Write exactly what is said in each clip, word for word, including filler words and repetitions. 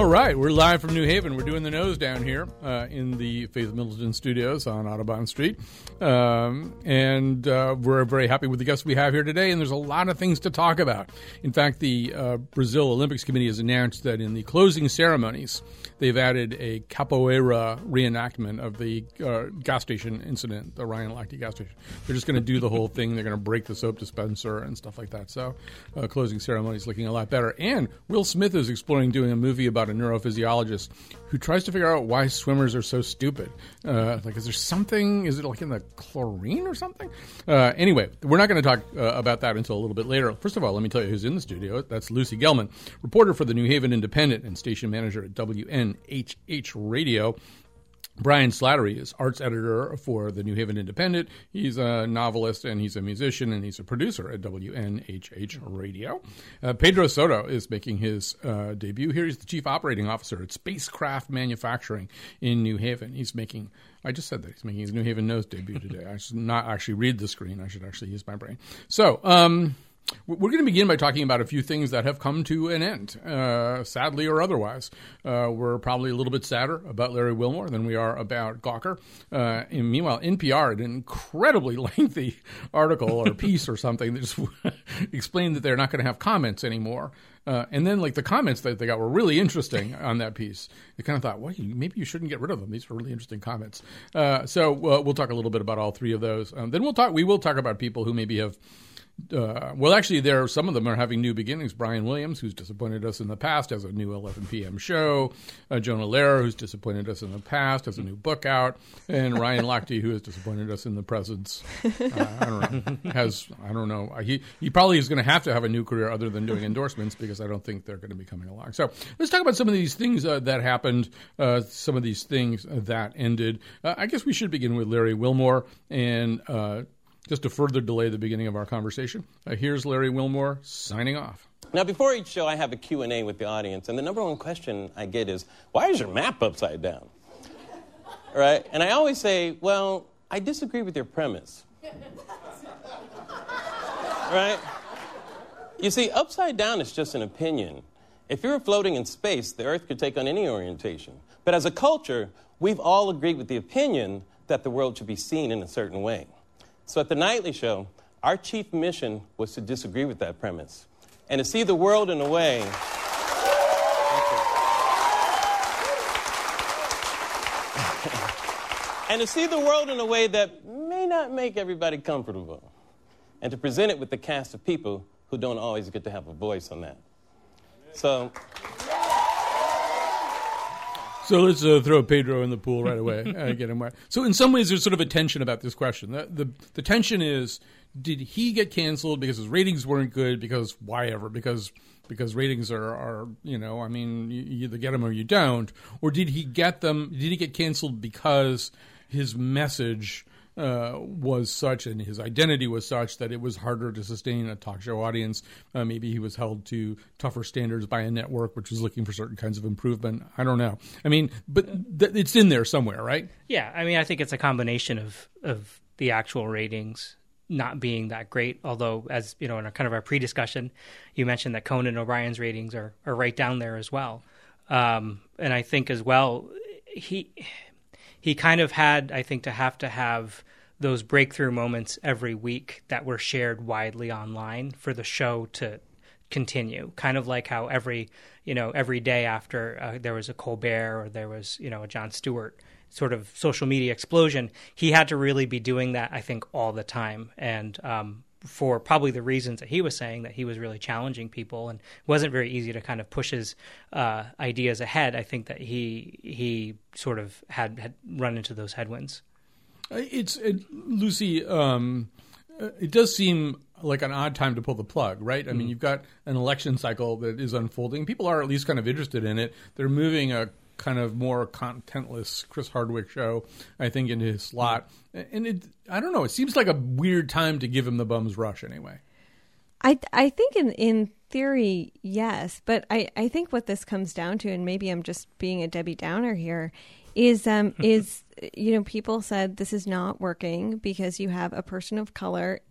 All right, we're live from New Haven. We're doing the nose down here uh, in the Faith Middleton Studios on Audubon Street. Um, and uh, we're very happy with the guests we have here today, and there's a lot of things to talk about. In fact, the uh, Brazil Olympics Committee has announced that in the closing ceremonies, they've added a capoeira reenactment of the uh, gas station incident, the Ryan Lochte gas station. They're just going to do the whole thing. They're going to break the soap dispenser and stuff like that. So uh, closing ceremony is looking a lot better. And Will Smith is exploring doing a movie about a neurophysiologist who tries to figure out why swimmers are so stupid. Uh, like, is there something? Is it like in the chlorine or something? Uh, anyway, we're not going to talk uh, about that until a little bit later. First of all, let me tell you who's in the studio. That's Lucy Gelman, reporter for the New Haven Independent and station manager at W N H H Radio. Brian Slattery is arts editor for the New Haven Independent. He's a novelist, and he's a musician, and he's a producer at W N H H Radio. Uh, Pedro Soto is making his uh, debut here. He's the chief operating officer at Spacecraft Manufacturing in New Haven. He's making, I just said that, he's making his New Haven Nose debut today. I should not actually read the screen. I should actually use my brain. So, um... we're going to begin by talking about a few things that have come to an end, uh, sadly or otherwise. Uh, we're probably a little bit sadder about Larry Wilmore than we are about Gawker. Uh, and meanwhile, N P R had an incredibly lengthy article or piece or something that just explained that they're not going to have comments anymore. Uh, and then, like, the comments that they got were really interesting on that piece. You kind of thought, well, maybe you shouldn't get rid of them. These were really interesting comments. Uh, so uh, we'll talk a little bit about all three of those. Um, then we'll talk. We will talk about people who maybe have. Uh, well, actually, there are some of them are having new beginnings. Brian Williams, who's disappointed us in the past, has a new eleven p.m. show. Uh, Jonah Lehrer, who's disappointed us in the past, has a new book out. And Ryan Lochte, who has disappointed us in the present, uh, I don't know, has, I don't know. He, he probably is going to have to have a new career other than doing endorsements because I don't think they're going to be coming along. So let's talk about some of these things uh, that happened, uh, some of these things that ended. Uh, I guess we should begin with Larry Wilmore and uh just to further delay the beginning of our conversation, uh, here's Larry Wilmore signing off. Now, before each show, I have a Q and A with the audience, and the number one question I get is, why is your map upside down? Right? And I always say, well, I disagree with your premise. Right? You see, upside down is just an opinion. If you were floating in space, the Earth could take on any orientation. But as a culture, we've all agreed with the opinion that the world should be seen in a certain way. So at The Nightly Show, our chief mission was to disagree with that premise and to see the world in a way and to see the world in a way that may not make everybody comfortable and to present it with the cast of people who don't always get to have a voice on that. So... So let's uh, throw Pedro in the pool right away and get him wet. So in some ways, there's sort of a tension about this question. The, the the tension is, did he get canceled because his ratings weren't good? Because why ever? Because because ratings are, are you know, I mean, you, you either get them or you don't. Or did he get them? Did he get canceled because his message uh, was such and his identity was such that it was harder to sustain a talk show audience? Uh, maybe he was held to tougher standards by a network which was looking for certain kinds of improvement. I don't know. I mean, but th- it's in there somewhere, right? Yeah, I mean, I think it's a combination of of the actual ratings not being that great. Although, as you know, in our, kind of our pre-discussion, you mentioned that Conan O'Brien's ratings are are right down there as well. Um, and I think as well, he. He kind of had, I think, to have to have those breakthrough moments every week that were shared widely online for the show to continue. Kind of like how every, you know, every day after uh, there was a Colbert or there was, you know, a Jon Stewart sort of social media explosion, he had to really be doing that, I think, all the time. And um, for probably the reasons that he was saying, that he was really challenging people and it wasn't very easy to kind of push his uh, ideas ahead. I think that he he sort of had, had run into those headwinds. It's it, Lucy. Um, it does seem like an odd time to pull the plug, right? I mm-hmm. mean, you've got an election cycle that is unfolding. People are at least kind of interested in it. They're moving a kind of more contentless Chris Hardwick show, I think, into his slot. And it, I don't know, it seems like a weird time to give him the bum's rush anyway. I I think in, in theory, yes. But I, I think what this comes down to, and maybe I'm just being a Debbie Downer here, is um is, you know, people said this is not working because you have a person of color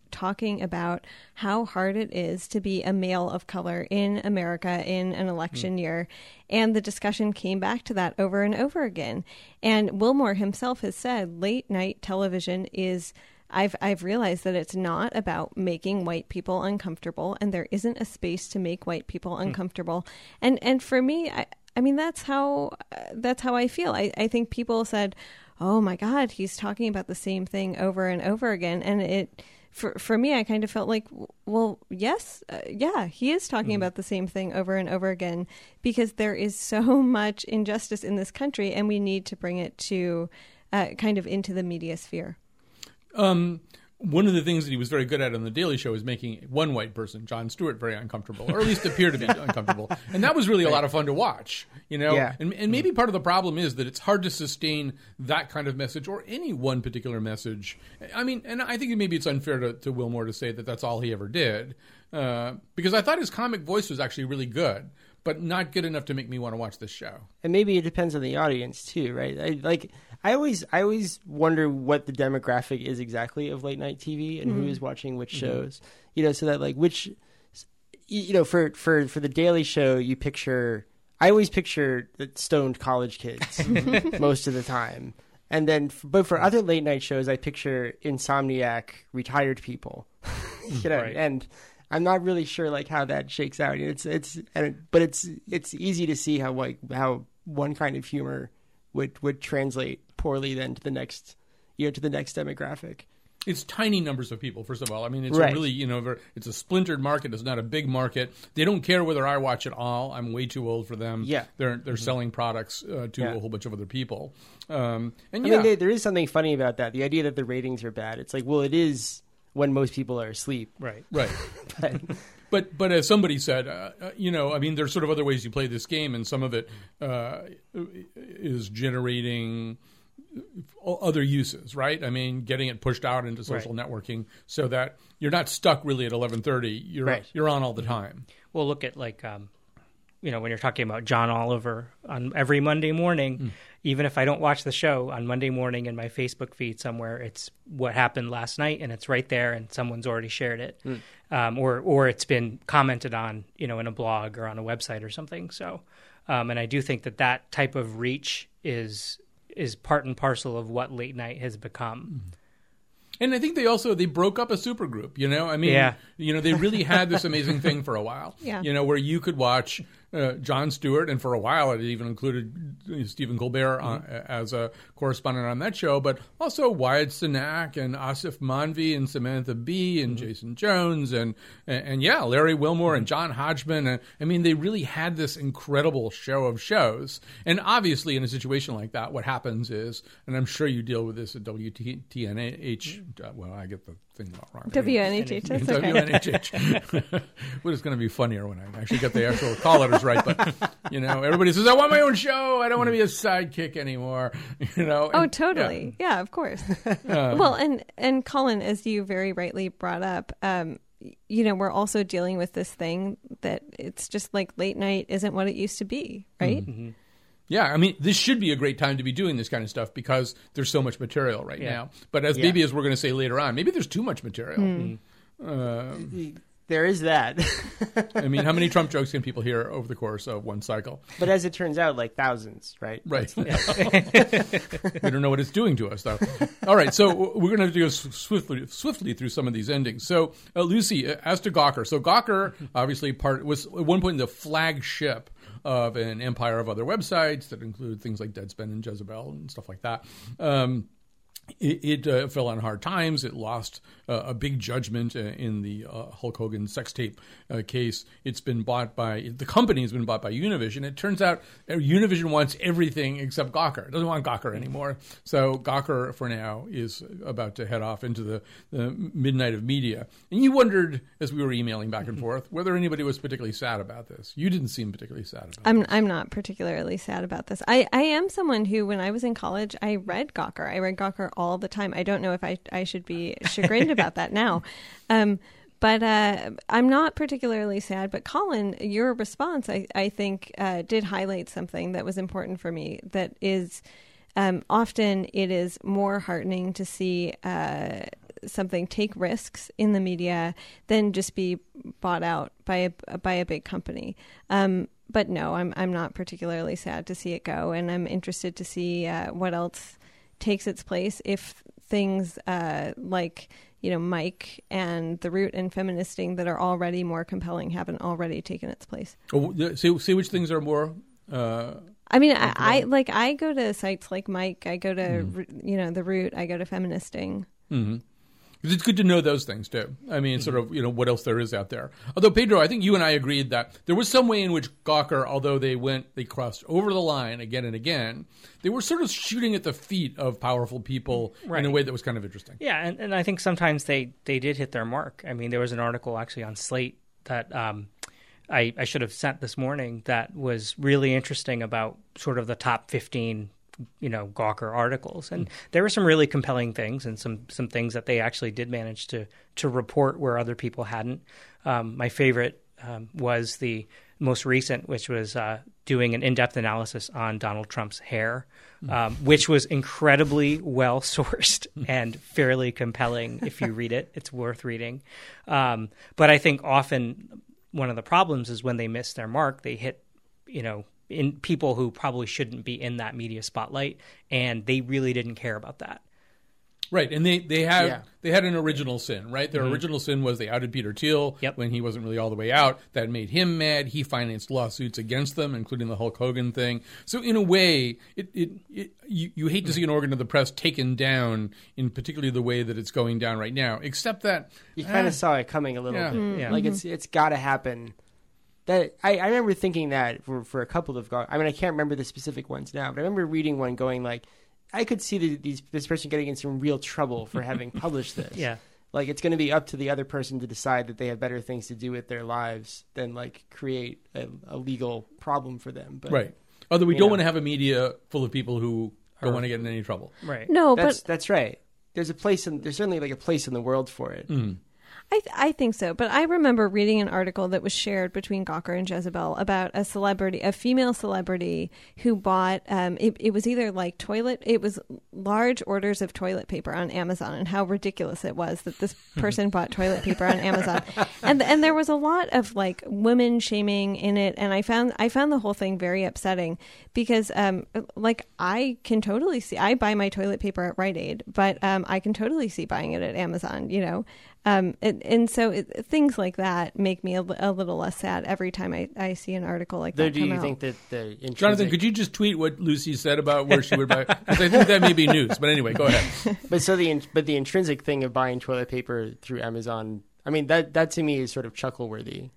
talking about how hard it is to be a male of color in America in an election mm. year. And the discussion came back to that over and over again. And Wilmore himself has said late night television is, I've I've realized that it's not about making white people uncomfortable, and there isn't a space to make white people uncomfortable. Mm. And and for me, I, I mean, that's how uh, that's how I feel. I, I think people said, oh my God, he's talking about the same thing over and over again. And it, for for me, I kind of felt like, well, yes, uh, yeah, he is talking mm. about the same thing over and over again, because there is so much injustice in this country, and we need to bring it to uh, kind of into the media sphere. Um, one of the things that he was very good at on The Daily Show is making one white person, Jon Stewart, very uncomfortable, or at least appear to be uncomfortable. And that was really a lot of fun to watch, you know? Yeah. And, and maybe part of the problem is that it's hard to sustain that kind of message or any one particular message. I mean, and I think maybe it's unfair to, to Wilmore to say that that's all he ever did, uh, because I thought his comic voice was actually really good, but not good enough to make me want to watch this show. And maybe it depends on the audience too, right? I, like, I always, I always wonder what the demographic is exactly of late night T V and mm-hmm. who is watching which mm-hmm. shows. You know, so that like which, you know, for for for the Daily Show, you picture. I always picture the stoned college kids most of the time, and then, but for other late night shows, I picture insomniac retired people. you know, right. and. I'm not really sure like how that shakes out. It's it's and, but it's it's easy to see how like how one kind of humor would would translate poorly then to the next you know to the next demographic. It's tiny numbers of people, first of all. I mean, it's right. a really, you know, it's a splintered market. It's not a big market. They don't care whether I watch it all. I'm way too old for them. Yeah. They're they're mm-hmm. selling products uh, to yeah. a whole bunch of other people. Um, and I yeah. mean, they, there is something funny about that. The idea that the ratings are bad. It's like, well, it is when most people are asleep. Right. Right. but, But but as somebody said, uh, you know, I mean, there's sort of other ways you play this game, and some of it uh, is generating other uses, right? I mean, getting it pushed out into social right. networking so that you're not stuck really at eleven thirty. You're right. you're on all the time. Well, look at like, um, you know, when you're talking about John Oliver on every Monday morning, mm. even if I don't watch the show on Monday morning in my Facebook feed somewhere, it's what happened last night, and it's right there, and someone's already shared it, mm. um, or or it's been commented on, you know, in a blog or on a website or something. So, um, and I do think that that type of reach is is part and parcel of what late night has become. Mm. And I think they also, they broke up a supergroup, you know? I mean, yeah. you know, they really had this amazing thing for a while, yeah. you know, where you could watch uh, Jon Stewart, and for a while it even included Stephen Colbert on, mm-hmm. as a correspondent on that show, but also Wyatt Cenac and Asif Manvi and Samantha Bee and mm-hmm. Jason Jones and, and, and yeah, Larry Wilmore mm-hmm. and John Hodgman. And, I mean, they really had this incredible show of shows. And obviously in a situation like that, what happens is, and I'm sure you deal with this at W T N H, uh, well, I get the thing wrong. W N H H, that's okay. W N H H. Well, it's going to be funnier when I actually get the actual call letters right. But, you know, everybody says, I want my own show. I don't want to be a sidekick anymore. You know? Oh, And, totally. Yeah, yeah of course. uh, well, and, and Colin, as you very rightly brought up, um, you know, we're also dealing with this thing that it's just like late night isn't what it used to be, right? Mm-hmm. Yeah, I mean, this should be a great time to be doing this kind of stuff because there's so much material right yeah. now. But as yeah. maybe as we're going to say later on, maybe there's too much material. Mm. Um, there is that. I mean, how many Trump jokes can people hear over the course of one cycle? But as it turns out, like thousands, right? Right. We don't know what it's doing to us, though. All right, so we're going to have to go swiftly, swiftly through some of these endings. So, uh, Lucy, as to Gawker. So Gawker, obviously, part was at one point the flagship of an empire of other websites that include things like Deadspin and Jezebel and stuff like that. Um, It, it uh, fell on hard times. It lost uh, a big judgment uh, in the uh, Hulk Hogan sex tape uh, case. It's been bought by, the company has been bought by Univision. It turns out uh, Univision wants everything except Gawker. It doesn't want Gawker anymore. So Gawker, for now, is about to head off into the, the midnight of media. And you wondered, as we were emailing back and forth, whether anybody was particularly sad about this. You didn't seem particularly sad about I'm, this. I'm not particularly sad about this. I, I am someone who, when I was in college, I read Gawker. I read Gawker all the time. I don't know if I, I should be chagrined about that now. Um, but uh, I'm not particularly sad. But Colin, your response, I, I think, uh, did highlight something that was important for me. That is, um, often it is more heartening to see uh, something, take risks in the media, than just be bought out by a by a big company. Um, but no, I'm I'm not particularly sad to see it go, and I'm interested to see uh, what else takes its place if things uh, like, you know, Mike and The Root and Feministing that are already more compelling haven't already taken its place. Oh, see, see which things are more. Uh, I mean, I, I like I go to sites like Mike. I go to Mm-hmm. you know The Root. I go to Feministing. Mm-hmm. It's good to know those things too. I mean, sort of, you know, what else there is out there. Although, Pedro, I think you and I agreed that there was some way in which Gawker, although they went, they crossed over the line again and again, they were sort of shooting at the feet of powerful people Right. in a way that was kind of interesting. Yeah, and, and I think sometimes they, they did hit their mark. I mean, there was an article actually on Slate that um, I, I should have sent this morning that was really interesting about sort of the top fifteen, you know, Gawker articles. And there were some really compelling things and some, some things that they actually did manage to, to report where other people hadn't. Um, my favorite um, was the most recent, which was uh, doing an in-depth analysis on Donald Trump's hair, um, which was incredibly well-sourced and fairly compelling. If you read it, it's worth reading. Um, but I think often one of the problems is when they miss their mark, they hit, you know, in people who probably shouldn't be in that media spotlight, and they really didn't care about that. Right, and they they had Yeah. they had an original sin, right? Their Mm-hmm. original sin was they outed Peter Thiel Yep. when he wasn't really all the way out. That made him mad. He financed lawsuits against them, including the Hulk Hogan thing. So in a way, it, it, it you, you hate to see an organ of the press taken down in particularly the way that it's going down right now. Except that You kind eh, of saw it coming a little Yeah. bit. Yeah. Like it's it's got to happen. That I, I remember thinking that for, for a couple of Gawker. I mean, I can't remember the specific ones now, but I remember reading one going like, I could see the, these this person getting in some real trouble for having published this. Yeah. Like it's going to be up to the other person to decide that they have better things to do with their lives than like create a, a legal problem for them. But right. Although we you don't know. want to have a media full of people who don't Or- want to get in any trouble. Right. No, that's but that's right. There's a place in there's certainly like a place in the world for it. Mm. I, th- I think so, but I remember reading an article that was shared between Gawker and Jezebel about a celebrity, a female celebrity who bought, um, it, it was either like toilet, it was large orders of toilet paper on Amazon, and how ridiculous it was that this person bought toilet paper on Amazon. And and there was a lot of like women shaming in it, and I found I found the whole thing very upsetting because um, like I can totally see, I buy my toilet paper at Rite Aid, but um, I can totally see buying it at Amazon, you know. Um, and, and so it, things like that make me a, li- a little less sad every time I, I see an article like Though, that do come you out. think that the intrinsic... Jonathan, could you just tweet what Lucy said about where she would buy? Because I think that may be news. But anyway, go ahead. But so the in- but the intrinsic thing of buying toilet paper through Amazon, I mean that that to me is sort of chuckle worthy.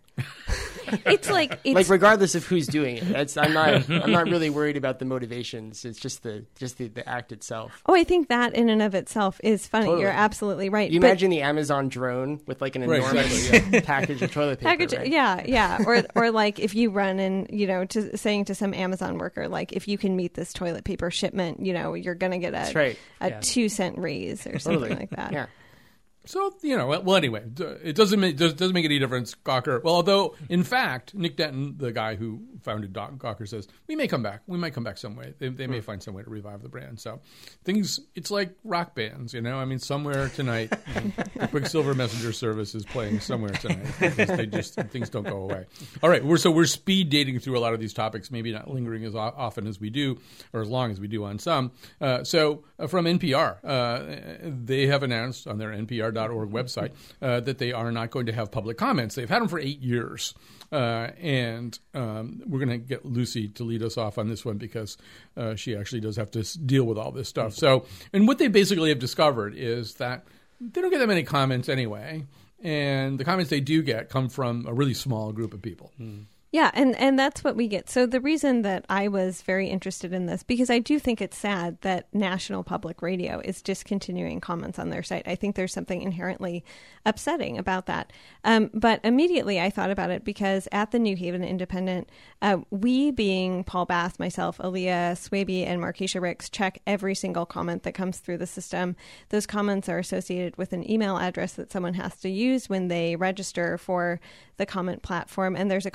It's like it's Like regardless of who's doing it, that's I'm not I'm not really worried about the motivations. It's just the just the, the act itself. oh, I think that in and of itself is funny. Totally. You're absolutely right. You But imagine the Amazon drone with like an Right, enormous exactly, package of toilet paper. package, right? yeah, yeah, or or like if you run and you know to saying to some Amazon worker like if you can meet this toilet paper shipment, you know you're going to get a That's right. a Yeah. two cent raise or something Totally. like that. Yeah. So, you know, well, anyway, d- it doesn't make, does, doesn't make any difference, Gawker. Well, although, in fact, Nick Denton, the guy who founded Doc- Gawker, says, we may come back. We might come back some way. They, they may find some way to revive the brand. So things, it's like rock bands, you know? I mean, somewhere tonight, the Quicksilver Messenger service is playing somewhere tonight. Because they just, things don't go away. All right, we're, so we're speed dating through a lot of these topics, maybe not lingering as o- often as we do, or as long as we do on some. Uh, so uh, from N P R, uh, they have announced on their N P R dot org website uh, that they are not going to have public comments. They've had them for eight years. Uh, and um, we're going to get Lucy to lead us off on this one because uh, she actually does have to s- deal with all this stuff. So, and what they basically have discovered is that they don't get that many comments anyway. And the comments they do get come from a really small group of people. Yeah, and, and that's what we get. So the reason that I was very interested in this, because I do think it's sad that National Public Radio is discontinuing comments on their site. I think there's something inherently upsetting about that. Um, but immediately I thought about it because at the New Haven Independent, uh, we being Paul Bass, myself, Aaliyah Swaby, and Markeisha Ricks check every single comment that comes through the system. Those comments are associated with an email address that someone has to use when they register for the comment platform, and there's a comment policy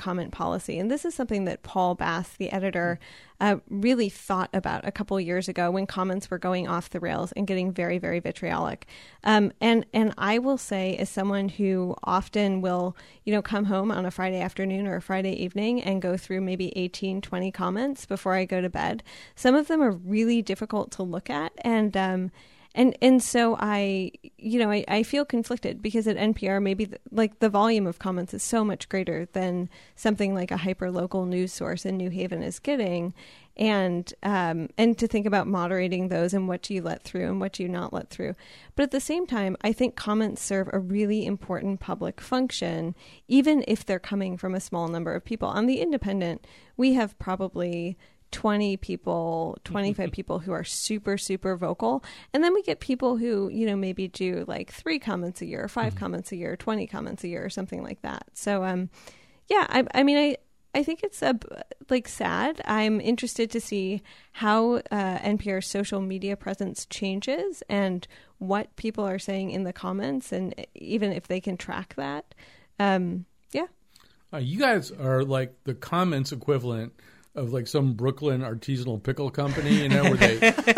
policy. And this is something that Paul Bass, the editor, uh, really thought about a couple years ago when comments were going off the rails and getting very, very vitriolic. Um, and, and I will say, as someone who often will, you know, come home on a Friday afternoon or a Friday evening and go through maybe eighteen, twenty comments before I go to bed, some of them are really difficult to look at. And, um, And and so I, you know, I, I feel conflicted because at N P R, maybe the, like the volume of comments is so much greater than something like a hyper-local news source in New Haven is getting. And um, and to think about moderating those and what do you let through and what do you not let through. But at the same time, I think comments serve a really important public function, even if they're coming from a small number of people. On The Independent, we have probably twenty people, twenty-five people who are super, super vocal. And then we get people who, you know, maybe do like three comments a year, five mm-hmm. comments a year, twenty comments a year or something like that. So, um, yeah, I, I mean, I, I think it's a, like sad. I'm interested to see how uh, N P R's social media presence changes and what people are saying in the comments, and even if they can track that. Um, yeah. Uh, you guys are like the comments equivalent of like some Brooklyn artisanal pickle company, you know, where they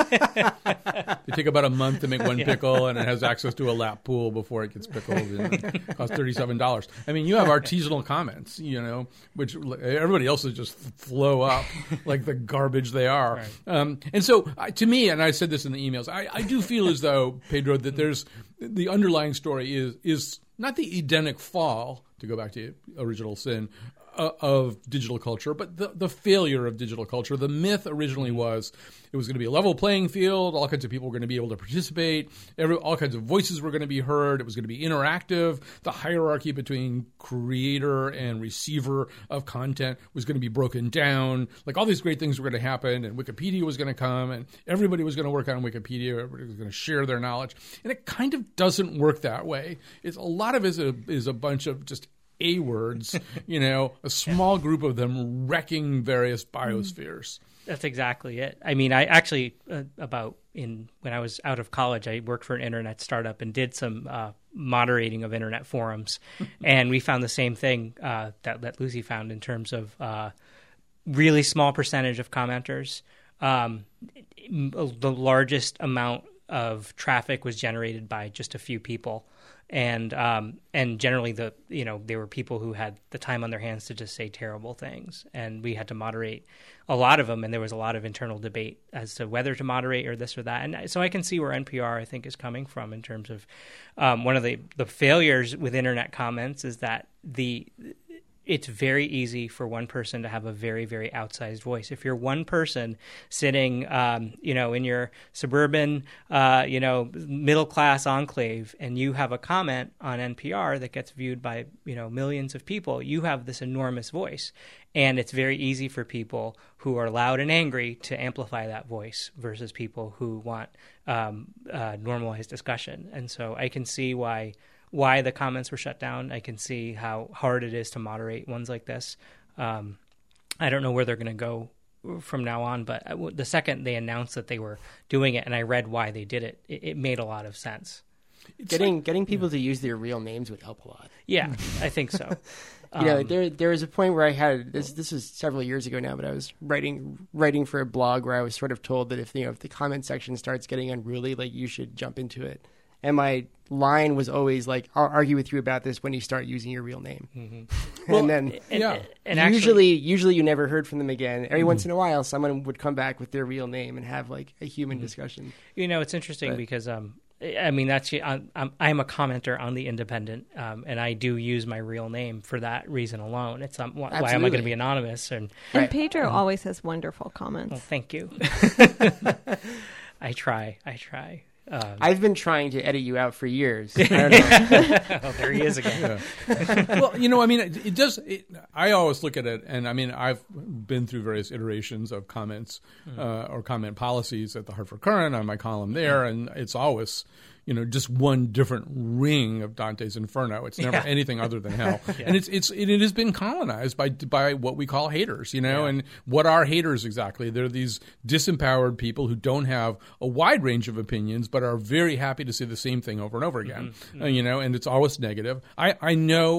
they take about a month to make one yeah. pickle, and it has access to a lap pool before it gets pickled. And it costs thirty-seven dollars. I mean, you have artisanal comments, you know, which everybody else is just flow up like the garbage they are. Right. Um, and so uh, to me, and I said this in the emails, I, I do feel as though, Pedro, that there's the underlying story is is not the Edenic fall, to go back to original sin, Uh, of digital culture, but the, the failure of digital culture. The myth originally was it was going to be a level playing field. All kinds of people were going to be able to participate. Every, all kinds of voices were going to be heard. It was going to be interactive. The hierarchy between creator and receiver of content was going to be broken down. Like all these great things were going to happen, and Wikipedia was going to come, and everybody was going to work on Wikipedia. Everybody was going to share their knowledge. And it kind of doesn't work that way. It's a lot of it is a, is a bunch of just A words, you know, a small group of them wrecking various biospheres. That's exactly it. I mean, I actually, uh, about in when I was out of college, I worked for an internet startup and did some uh, moderating of internet forums. And we found the same thing uh, that, that Lucy found in terms of uh, really small percentage of commenters. Um, the largest amount of traffic was generated by just a few people. And um, and generally, the you know there were people who had the time on their hands to just say terrible things, and we had to moderate a lot of them. And there was a lot of internal debate as to whether to moderate or this or that. And so I can see where N P R I think is coming from in terms of um, one of the the failures with internet comments is that the it's very easy for one person to have a very, very outsized voice. If you're one person sitting, um, you know, in your suburban, uh, you know, middle-class enclave, and you have a comment on N P R that gets viewed by, you know, millions of people, you have this enormous voice. And it's very easy for people who are loud and angry to amplify that voice versus people who want um, uh, normalized discussion. And so I can see why... why the comments were shut down. I can see how hard it is to moderate ones like this. Um, I don't know where they're going to go from now on, but the second they announced that they were doing it and I read why they did it, it, it made a lot of sense. It's getting like, getting people yeah. to use their real names would help a lot. Yeah, I think so. You know, um, there there was a point where I had this. This was several years ago now, but I was writing writing for a blog where I was sort of told that if you know if the comment section starts getting unruly, like you should jump into it. And my line was always like, "I'll argue with you about this when you start using your real name." Mm-hmm. and well, then, and, yeah, and usually, actually, usually you never heard from them again. Every mm-hmm. once in a while, someone would come back with their real name and have like a human mm-hmm. discussion. You know, it's interesting but, because um, I mean, that's I'm, I'm a commenter on The Independent, um, and I do use my real name for that reason alone. It's um, why, why am I going to be anonymous? And, and right. Pedro um, always has wonderful comments. Well, thank you. I try. I try. Um, I've been trying to edit you out for years. I don't know. Oh, there he is again. Yeah. Well, you know, I mean, it, it does. It, I always look at it, and I mean, I've been through various iterations of comments mm. uh, or comment policies at the Hartford Courant on my column there, and it's always, you know, just one different ring of Dante's Inferno. It's never yeah. anything other than hell, yeah. and it's it's it, it has been colonized by by what we call haters, you know. Yeah. And what are haters exactly? They're these disempowered people who don't have a wide range of opinions, but are very happy to say the same thing over and over again, mm-hmm. uh, you know. And it's always negative. I I know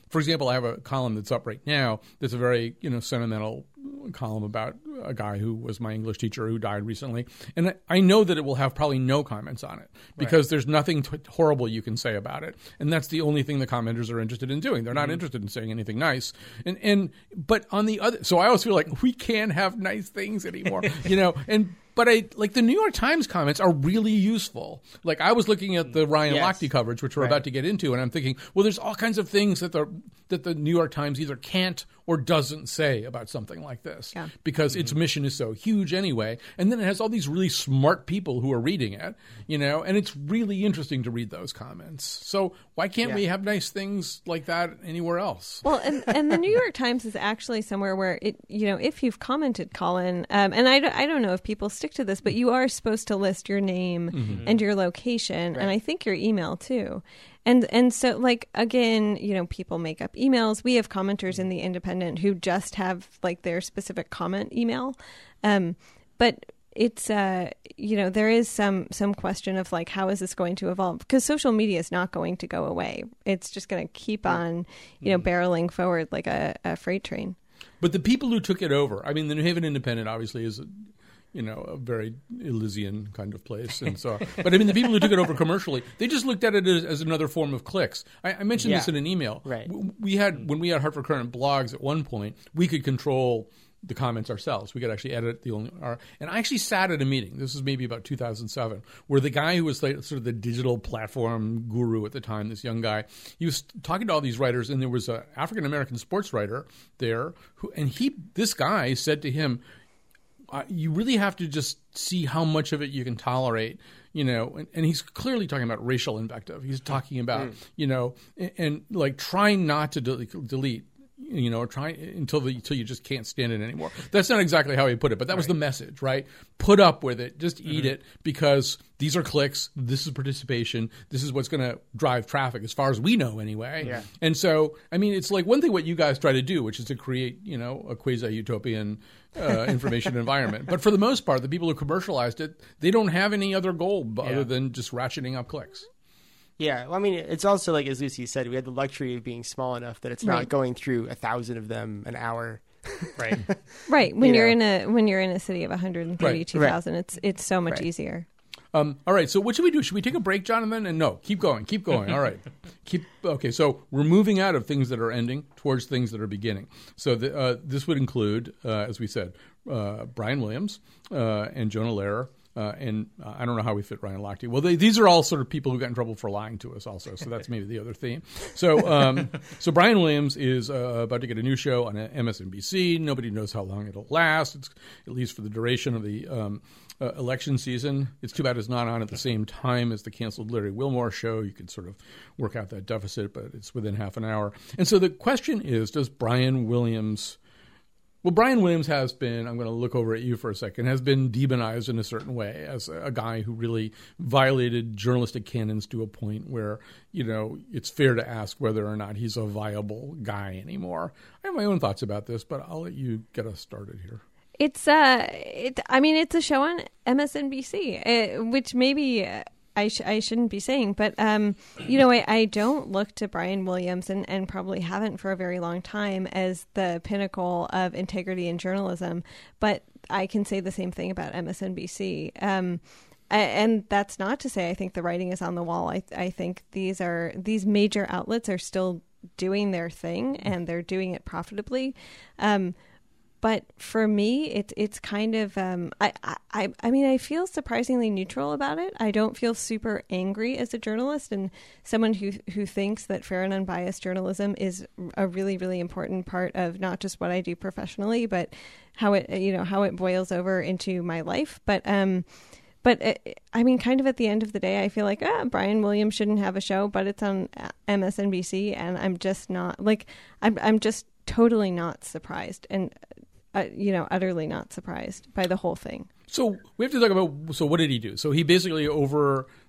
for example, I have a column that's up right now that's a very, you know, sentimental column about a guy who was my English teacher who died recently. And I know that it will have probably no comments on it because right. there's nothing t- horrible you can say about it. And that's the only thing the commenters are interested in doing. They're not mm-hmm. interested in saying anything nice. And, and, but on the other, so I always feel like we can't have nice things anymore, you know, and, But I like the New York Times comments are really useful. Like I was looking at the Ryan yes. Lochte coverage, which we're right. about to get into, and I'm thinking, well, there's all kinds of things that the that the New York Times either can't or doesn't say about something like this yeah. because mm-hmm. its mission is so huge anyway. And then it has all these really smart people who are reading it, you know, and it's really interesting to read those comments. So why can't yeah. we have nice things like that anywhere else? Well, and, and the New York Times is actually somewhere where it, you know, if you've commented, Colin, um, and I don't, I don't know if people stick to this, but you are supposed to list your name mm-hmm. and your location, right. and I think your email too. And and so, like, again, you know, people make up emails. We have commenters in The Independent who just have, like, their specific comment email. Um, but it's, uh, you know, there is some some question of, like, how is this going to evolve? Because social media is not going to go away. It's just going to keep on, you know, barreling forward like a, a freight train. But the people who took it over, I mean, the New Haven Independent obviously is... A, you know, a very Elysian kind of place. And so, but I mean, the people who took it over commercially, they just looked at it as, as another form of clicks. I, I mentioned yeah. this in an email. Right. We had, when we had Hartford Courant blogs at one point, we could control the comments ourselves. We could actually edit the only, our, and I actually sat at a meeting, this was maybe about two thousand seven, where the guy who was like sort of the digital platform guru at the time, this young guy, he was talking to all these writers, and there was an African-American sports writer there, who, and he, this guy said to him, Uh, you really have to just see how much of it you can tolerate, you know, and, and he's clearly talking about racial invective. He's talking about, mm. you know, and, and like trying not to de- delete, you know, or try until the, until you just can't stand it anymore. That's not exactly how he put it, but that right. was the message, right? Put up with it, just eat mm-hmm. it, because these are clicks, this is participation, this is what's going to drive traffic, as far as we know anyway. Yeah. And so, I mean, it's like one thing what you guys try to do, which is to create, you know, a quasi-utopian uh, information environment. But for the most part, the people who commercialized it, they don't have any other goal yeah. other than just ratcheting up clicks. Yeah, well, I mean, it's also like, as Lucy said, we had the luxury of being small enough that it's not right. going through a thousand of them an hour. Right. Right. When You you're know. in a when you're in a city of one hundred thirty-two thousand, Right. it's it's so much Right. easier. Um, all right, so what should we do? Should we take a break, Jonathan? And no, keep going, keep going. All right, keep okay. So we're moving out of things that are ending towards things that are beginning. So the, uh, this would include, uh, as we said, uh, Brian Williams uh, and Jonah Lehrer. Uh, and uh, I don't know how we fit Ryan Lochte. Well, they, these are all sort of people who got in trouble for lying to us also. So that's maybe the other theme. So um, so Brian Williams is uh, about to get a new show on M S N B C. Nobody knows how long it'll last, it's, at least for the duration of the um, uh, election season. It's too bad it's not on at the same time as the canceled Larry Wilmore show. You could sort of work out that deficit, but it's within half an hour. And so the question is, does Brian Williams... Well, Brian Williams has been, I'm going to look over at you for a second, has been demonized in a certain way as a, a guy who really violated journalistic canons to a point where, you know, it's fair to ask whether or not he's a viable guy anymore. I have my own thoughts about this, but I'll let you get us started here. It's uh, it. I mean, it's a show on M S N B C, uh, which maybe uh, I sh- I shouldn't be saying, but um, you know, I, I don't look to Brian Williams, and, and probably haven't for a very long time, as the pinnacle of integrity in journalism. But I can say the same thing about M S N B C. Um, and that's not to say I think the writing is on the wall. I I think these are these major outlets are still doing their thing, and they're doing it profitably. Um, But for me, it's it's kind of um, I, I I mean I feel surprisingly neutral about it. I don't feel super angry as a journalist, and someone who who thinks that fair and unbiased journalism is a really really important part of not just what I do professionally, but how it you know how it boils over into my life. But um, but it, I mean, kind of at the end of the day, I feel like ah, Brian Williams shouldn't have a show, but it's on M S N B C, and I'm just not like I'm I'm just totally not surprised and. Uh, you know, utterly not surprised by the whole thing. So we have to talk about, so what did he do? So he basically over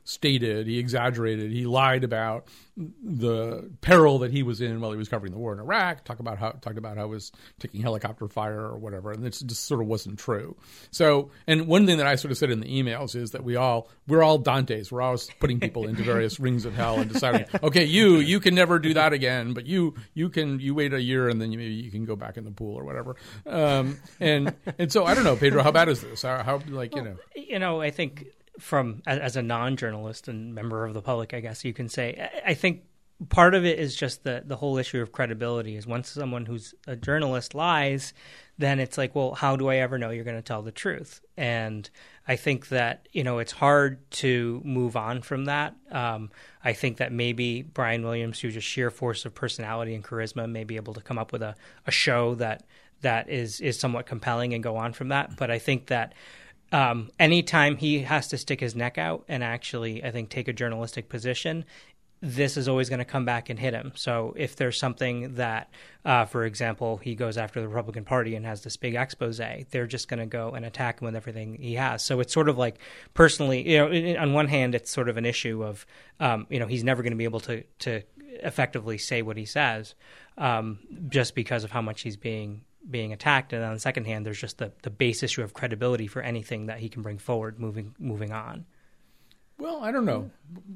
stated, he exaggerated, he lied about the peril that he was in while he was covering the war in Iraq. Talk about how talked about how he was taking helicopter fire or whatever, and it just sort of wasn't true. So, and one thing that I sort of said in the emails is that we all we're all Dantes. We're always putting people into various rings of hell and deciding, okay, you you can never do that again, but you you can you wait a year and then you, maybe you can go back in the pool or whatever. Um, and and so I don't know, Pedro, how bad is this? How, how like well, you know? You know, I think. From as a non-journalist and member of the public, I guess you can say, I think part of it is just the the whole issue of credibility. Is once someone who's a journalist lies, then it's like, well, how do I ever know you're going to tell the truth? And I think that, you know, it's hard to move on from that. Um, I think that maybe Brian Williams, through just sheer force of personality and charisma, may be able to come up with a, a show that that is is somewhat compelling and go on from that. But I think that Um, anytime he has to stick his neck out and actually, I think, take a journalistic position, this is always going to come back and hit him. So if there's something that, uh, for example, he goes after the Republican Party and has this big expose, they're just going to go and attack him with everything he has. So it's sort of like, personally, you know, on one hand, it's sort of an issue of, um, you know, he's never going to be able to, to effectively say what he says, um, just because of how much he's being being attacked. And on the second hand, there's just the, the base issue of credibility for anything that he can bring forward moving moving on. Well, I don't know.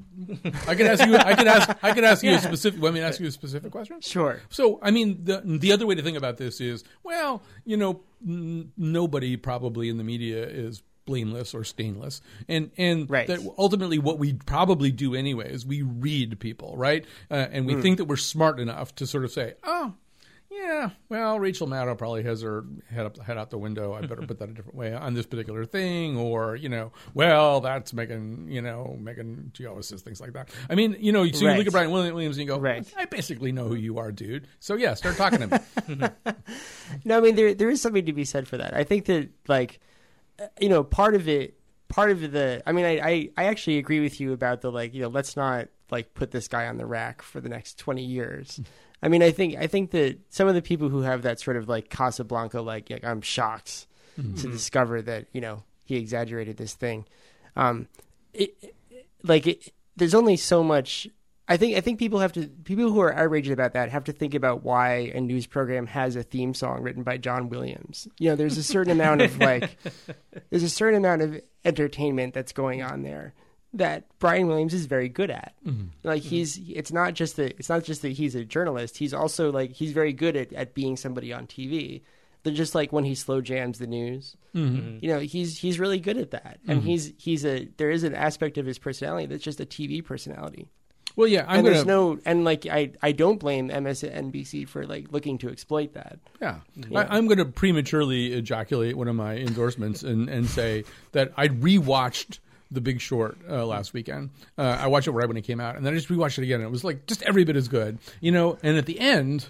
I could ask you. I could ask. I could ask you Yeah. a specific. Let me ask you a specific question. Sure. So, I mean, the the other way to think about this is, well, you know, n- nobody probably in the media is blameless or stainless, and and right. that ultimately what we probably do anyway is we read people, right, uh, and we mm. think that we're smart enough to sort of say, oh. Yeah, well, Rachel Maddow probably has her head up, head out the window. I better put that a different way on this particular thing, or you know, well, that's Megan, you know, Megan G always says things like that. I mean, you know, so right. you look at Brian Williams and you go, right. I basically know who you are, dude. So yeah, start talking to me. No, I mean, there there is something to be said for that. I think that, like, you know, part of it, part of the, I mean, I, I, I actually agree with you about the, like, you know, let's not like put this guy on the rack for the next twenty years. I mean, I think I think that some of the people who have that sort of like Casablanca, like, like I'm shocked mm-hmm. to discover that, you know, he exaggerated this thing. Um, it, it, like, it, there's only so much. I think I think people have to people who are outraged about that have to think about why a news program has a theme song written by John Williams. You know, there's a certain amount of like, there's a certain amount of entertainment that's going on there that Brian Williams is very good at. Mm-hmm. Like he's, it's not just that, it's not just that he's a journalist. He's also like, he's very good at, at being somebody on T V. They're just like when he slow jams the news, mm-hmm. you know, he's, he's really good at that. And mm-hmm. he's, he's a, there is an aspect of his personality that's just a T V personality. Well, yeah, I'm and gonna... there's no, and like I, I don't blame M S N B C for like looking to exploit that. Yeah, yeah. I, I'm going to prematurely ejaculate one of my endorsements and, and say that I rewatched The Big Short uh, last weekend. Uh, I watched it right when it came out, and then I just rewatched it again. And it was like just every bit as good, you know. And at the end,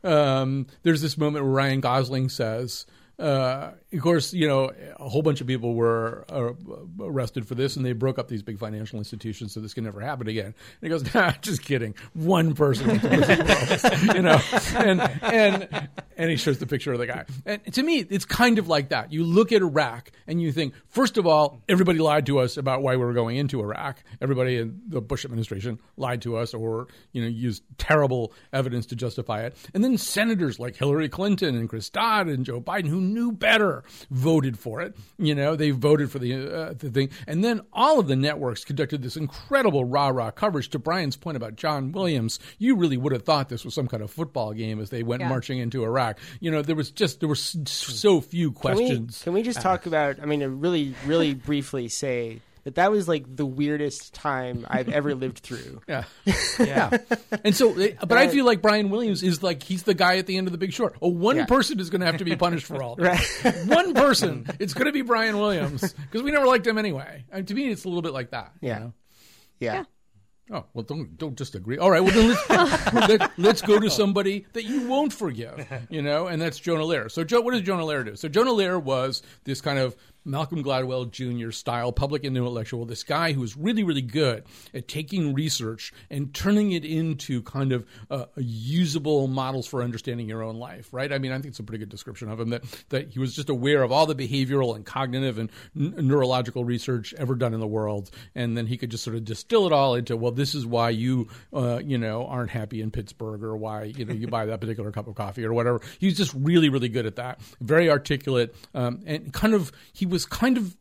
um, there's this moment where Ryan Gosling says, uh, of course, you know, a whole bunch of people were uh, arrested for this, and they broke up these big financial institutions, so this can never happen again. And he goes, "Nah, just kidding. One person went to prison, you know." And and and he shows the picture of the guy. And to me, it's kind of like that. You look at Iraq, and you think, first of all, everybody lied to us about why we were going into Iraq. Everybody in the Bush administration lied to us, or you know, used terrible evidence to justify it. And then senators like Hillary Clinton and Chris Dodd and Joe Biden, who knew better, voted for it. You know, they voted for the, uh, the thing. And then all of the networks conducted this incredible rah-rah coverage. To Brian's point about John Williams, you really would have thought this was some kind of football game as they went yeah. marching into Iraq. You know, there was just, there were so few questions. Can we, can we just talk uh, about, I mean, really, really briefly say that that was like the weirdest time I've ever lived through. Yeah. Yeah. And so, but I feel like Brian Williams is like, he's the guy at the end of The Big Short. Oh, one yeah. person is going to have to be punished for all this. Right. One person. It's going to be Brian Williams because we never liked him anyway. I mean, to me, it's a little bit like that. Yeah. You know? Yeah. Yeah. Oh, well, don't don't just agree. All right, well, then let's, let, let's go to somebody that you won't forgive, you know, and that's Jonah Lehrer. So, Joe, what does Jonah Lehrer do? So, Jonah Lehrer was this kind of Malcolm Gladwell Junior style public intellectual, this guy who was really, really good at taking research and turning it into kind of uh, usable models for understanding your own life, right? I mean, I think it's a pretty good description of him, that, that he was just aware of all the behavioral and cognitive and n- neurological research ever done in the world, and then he could just sort of distill it all into, well, this is why you, uh, you know, aren't happy in Pittsburgh, or why, you know, you buy that particular cup of coffee or whatever. He's just really, really good at that. Very articulate, um, and kind of, he was kind of,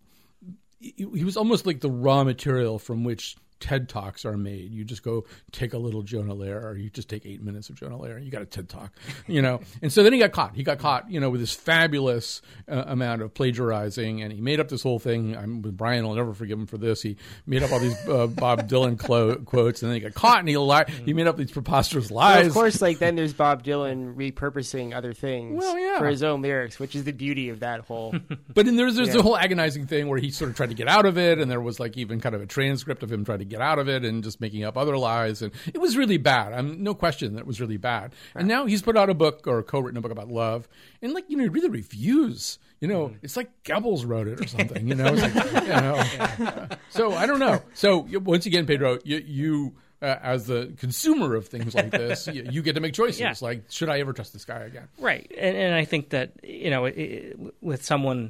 he was almost like the raw material from which TED Talks are made. You just go take a little Jonah Lehrer, or you just take eight minutes of Jonah Lehrer, you got a TED Talk, you know. And so then he got caught. He got caught, you know, with this fabulous uh, amount of plagiarizing, and he made up this whole thing. I'm with Brian. I'll never forgive him for this. He made up all these uh, Bob Dylan clo- quotes, and then he got caught, and he lied. He made up these preposterous lies. Well, of course, like then there's Bob Dylan repurposing other things well, yeah. for his own lyrics, which is the beauty of that whole. But then there's there's Yeah. the whole agonizing thing where he sort of tried to get out of it, and there was like even kind of a transcript of him trying to get out of it and just making up other lies, and it was really bad. I'm no question that it was really bad. And now he's put out a book, or co-written a book about love, and like, you know, read the reviews. You know, mm. it's like Goebbels wrote it or something. You know, it's like, you know. Uh, so I don't know. So once again, Pedro, you. you Uh, as the consumer of things like this, you, you get to make choices. Yeah. Like, should I ever trust this guy again? Right, and, and I think that, you know, it, it, with someone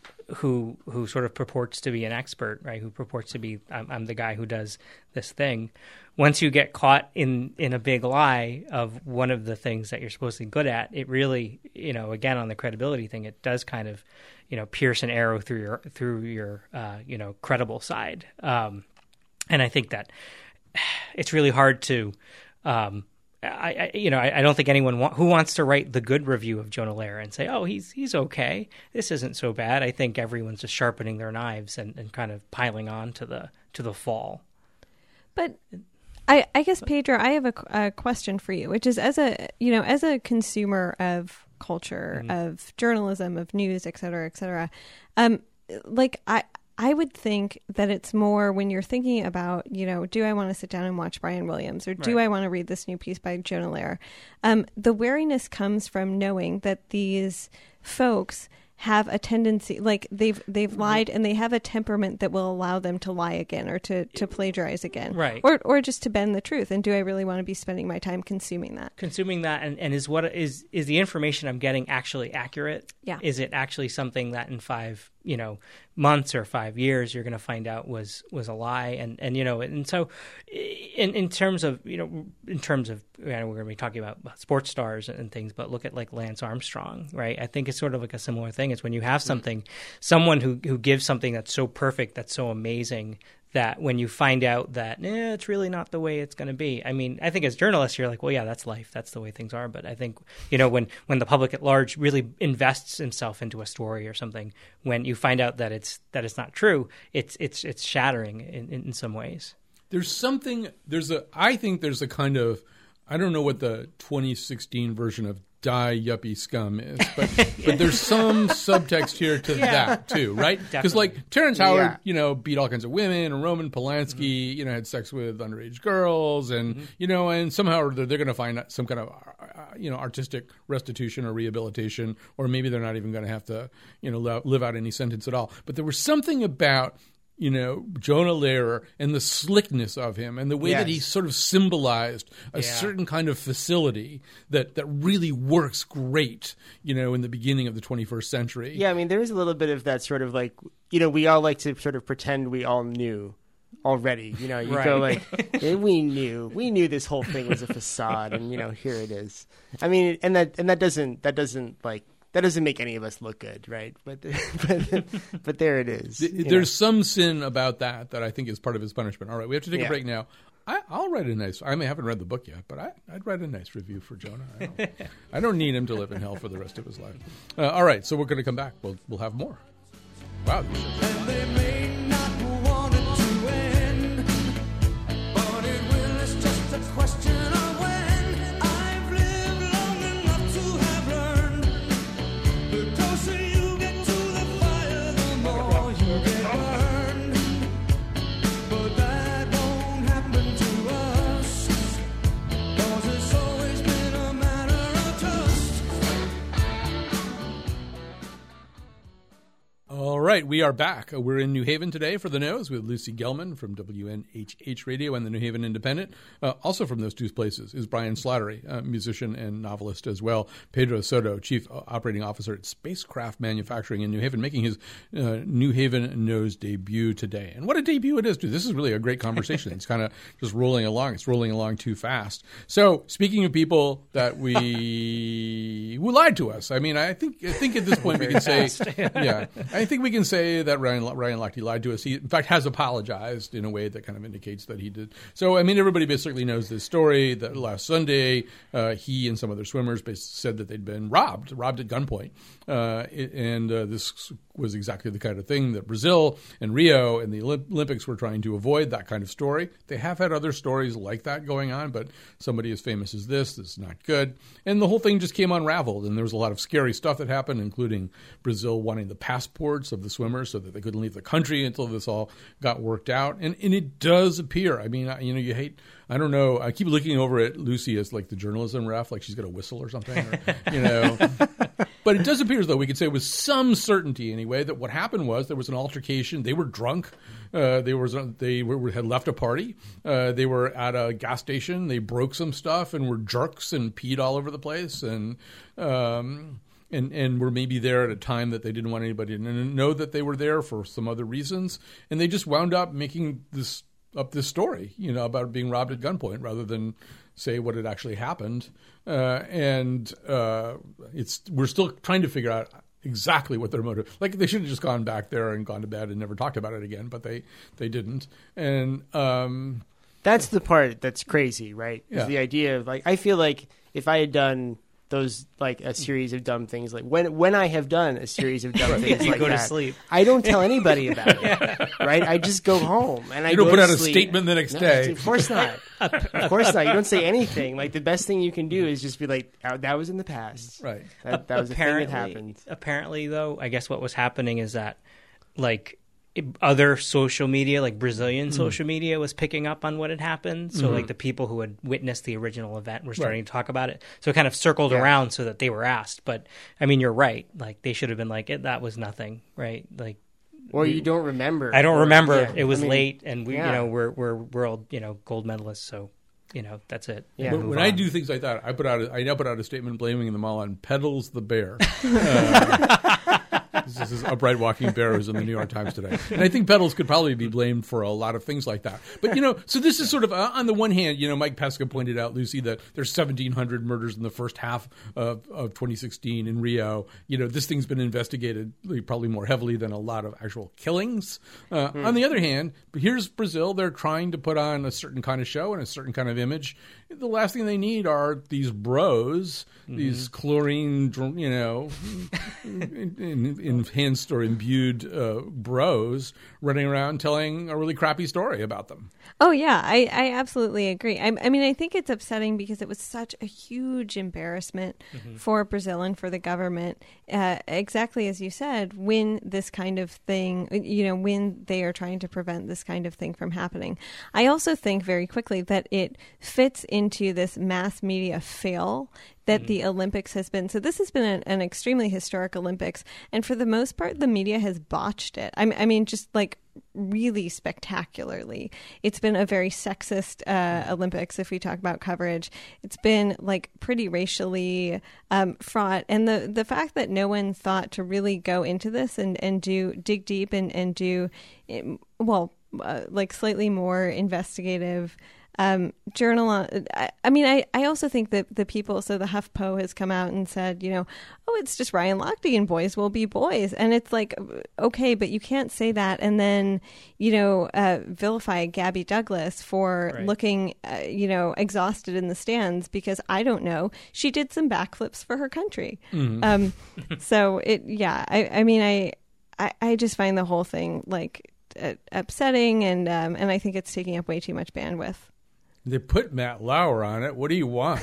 who who sort of purports to be an expert, right, who purports to be, I'm, I'm the guy who does this thing. Once you get caught in, in a big lie of one of the things that you're supposed to be good at, it really, you know, again on the credibility thing, it does kind of, you know, pierce an arrow through your through your uh, you know, credible side. Um, and I think that it's really hard to, um, I, I you know, I, I don't think anyone wa- who wants to write the good review of Jonah Lehrer and say, oh, he's he's okay, this isn't so bad. I think everyone's just sharpening their knives and, and kind of piling on to the to the fall. But I, I guess, Pedro, I have a, a question for you, which is, as a, you know, as a consumer of culture, mm-hmm. of journalism, of news, et cetera, et cetera, um, like I. I would think that it's more when you're thinking about, you know, do I want to sit down and watch Brian Williams, or do right. I want to read this new piece by Jonah Lehrer? Um, the wariness comes from knowing that these folks have a tendency, like they've they've lied, and they have a temperament that will allow them to lie again, or to, to plagiarize again, right? Or or just to bend the truth. And do I really want to be spending my time consuming that? Consuming that, and, and is what is is the information I'm getting actually accurate? Yeah. Is it actually something that in five you know months or five years you're going to find out was was a lie? And and you know and so in in terms of you know in terms of you know, we're going to be talking about sports stars and things, but look at like Lance Armstrong, right? I think it's sort of like a similar thing. It's when you have something, someone who who gives something that's so perfect, that's so amazing, that when you find out that eh, it's really not the way it's going to be. I mean, I think as journalists, you're like, well, yeah, that's life. That's the way things are. But I think, you know, when, when the public at large really invests itself into a story or something, when you find out that it's that it's not true, it's it's it's shattering in, in some ways. There's something, there's a, I think there's a kind of, I don't know what the twenty sixteen version of Die Yuppie Scum is, but but there's some subtext here to yeah. that too, right? Because like Terrence Howard, Yeah. you know, beat all kinds of women, and Roman Polanski, mm-hmm. you know, had sex with underage girls, and mm-hmm. you know, and somehow they're, they're going to find some kind of uh, you know artistic restitution or rehabilitation, or maybe they're not even going to have to you know live, live out any sentence at all. But there was something about you know, Jonah Lehrer and the slickness of him and the way yes. that he sort of symbolized a yeah. certain kind of facility that, that really works great, you know, in the beginning of the twenty-first century. Yeah, I mean, there is a little bit of that sort of like, you know, we all like to sort of pretend we all knew already. You know, you right. go like, yeah, we knew. We knew this whole thing was a facade, and, you know, here it is. I mean, and that and that doesn't, that doesn't like, that doesn't make any of us look good, right? But but, but there it is. There's know. some sin about that that I think is part of his punishment. All right, we have to take yeah. a break now. I, I'll write a nice. I mean, I haven't read the book yet, but I, I'd write a nice review for Jonah. I don't, I don't need him to live in hell for the rest of his life. Uh, all right, so we're going to come back. We'll we'll have more. Wow. And they may not want it to end, but it will. It's just a question of when. I've lived long enough to have learned. The closer you get to the fire, the more you get burned. But that won't happen to us, 'cause it's always been a matter of trust. All right. right, we are back. Uh, We're in New Haven today for the Nose with Lucy Gelman from W N H H Radio and the New Haven Independent. Uh, also from those two places is Brian Slattery, uh, musician and novelist as well. Pedro Soto, Chief Operating Officer at Spacecraft Manufacturing in New Haven, making his uh, New Haven Nose debut today. And what a debut it is, too. This is really a great conversation. It's kind of just rolling along. It's rolling along too fast. So, speaking of people that we who lied to us, I mean, I think I think at this point we can say, yeah, I think we can say that Ryan Ryan Lochte lied to us. He, in fact, has apologized in a way that kind of indicates that he did. So, I mean, everybody basically knows this story. That last Sunday, uh, he and some other swimmers basically said that they'd been robbed, robbed at gunpoint, uh, and uh, this was exactly the kind of thing that Brazil and Rio and the Olympics were trying to avoid. That kind of story. They have had other stories like that going on, but somebody as famous as this, this is not good. And the whole thing just came unraveled, and there was a lot of scary stuff that happened, including Brazil wanting the passports of the swimmers so that they couldn't leave the country until this all got worked out. And and it does appear. I mean, you know, you hate. I don't know. I keep looking over at Lucy as like the journalism ref, like she's got a whistle or something, or, you know. But it does appear as though we could say with some certainty, anyway, that what happened was there was an altercation. They were drunk. Uh, they was they were, had left a party. Uh, they were at a gas station. They broke some stuff and were jerks and peed all over the place, and um, and and were maybe there at a time that they didn't want anybody to know that they were there for some other reasons, and they just wound up making this up this story, you know, about being robbed at gunpoint rather than say what had actually happened. Uh, and uh, it's we're still trying to figure out exactly what their motive. Like they should have just gone back there and gone to bed and never talked about it again, but they they didn't. And um, that's the part that's crazy, right? Is Yeah. the idea of like I feel like if I had done those like a series of dumb things, like when when I have done a series of dumb things, You like go to that, sleep. I don't tell anybody about it, right? I just go home and I you don't go put to out a sleep. statement the next No, day. of course not. Of course not. You don't say anything. Like the best thing you can do is just be like, "Oh, that was in the past." Right. That, that was a thing that apparently, happened. apparently, though, I guess what was happening is that, like, it- other social media, like Brazilian Mm. social media, was picking up on what had happened. So, Mm-hmm. like, the people who had witnessed the original event were starting to talk about it. So it kind of circled Yeah. around so that they were asked. But, I mean, you're right. Like, they should have been like, it, that was nothing, right? Like, Or you don't remember. I don't Or- remember. yeah, It was I mean, late, and we, yeah. you know, we're we're world, you know, gold medalists. So, you know, that's it. Yeah. When, Move when I on. do things like that, I put out a, I now put out a statement blaming them all on Pedals the bear. Uh, this is Upright Walking Bear who's in the New York Times today, and I think Pedals could probably be blamed for a lot of things like that. But you know, so this is sort of uh, on the one hand, you know, Mike Pesca pointed out, Lucy, that there's seventeen hundred murders in the first half of, of twenty sixteen in Rio. You know, this thing's been investigated probably more heavily than a lot of actual killings. Uh, Hmm. On the other hand, here's Brazil. They're trying to put on a certain kind of show and a certain kind of image. The last thing they need are these bros, Mm-hmm. these chlorine, dr- you know, in, in, enhanced or imbued uh, bros running around telling a really crappy story about them. Oh, yeah, I, I absolutely agree. I, I mean, I think it's upsetting because it was such a huge embarrassment for Brazil and for the government. Uh, exactly as you said, when this kind of thing, you know, when they are trying to prevent this kind of thing from happening. I also think very quickly that it fits into this mass media fail that the Olympics has been. So this has been an, an extremely historic Olympics. And for the most part, the media has botched it. I, I mean, just like really spectacularly. It's been a very sexist uh, Olympics, if we talk about coverage. It's been like pretty racially um, fraught. And the, the fact that no one thought to really go into this and, and do dig deep and, and do, well, uh, like slightly more investigative Um, journal. I, I mean, I, I also think that the people, so the HuffPo has come out and said, you know, oh, it's just Ryan Lochte and boys will be boys. And it's like, okay, but you can't say that and then, you know, uh, vilify Gabby Douglas for Right. looking, uh, you know, exhausted in the stands because I don't know, she did some backflips for her country. Um, so it, yeah, I, I mean, I, I, I just find the whole thing like uh, upsetting and, um, and I think it's taking up way too much bandwidth. They put Matt Lauer on it. What do you want?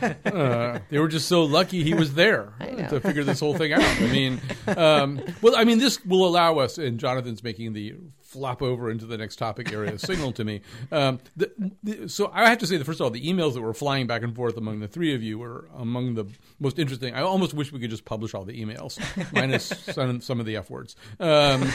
uh, they were just so lucky he was there to figure this whole thing out. I mean, um, well, I mean, this will allow us, and Jonathan's making the flop over into the next topic area signal to me. Um, the, the, so I have to say that, first of all, the emails that were flying back and forth among the three of you were among the most interesting. I almost wish we could just publish all the emails, minus some, some of the F words. Um,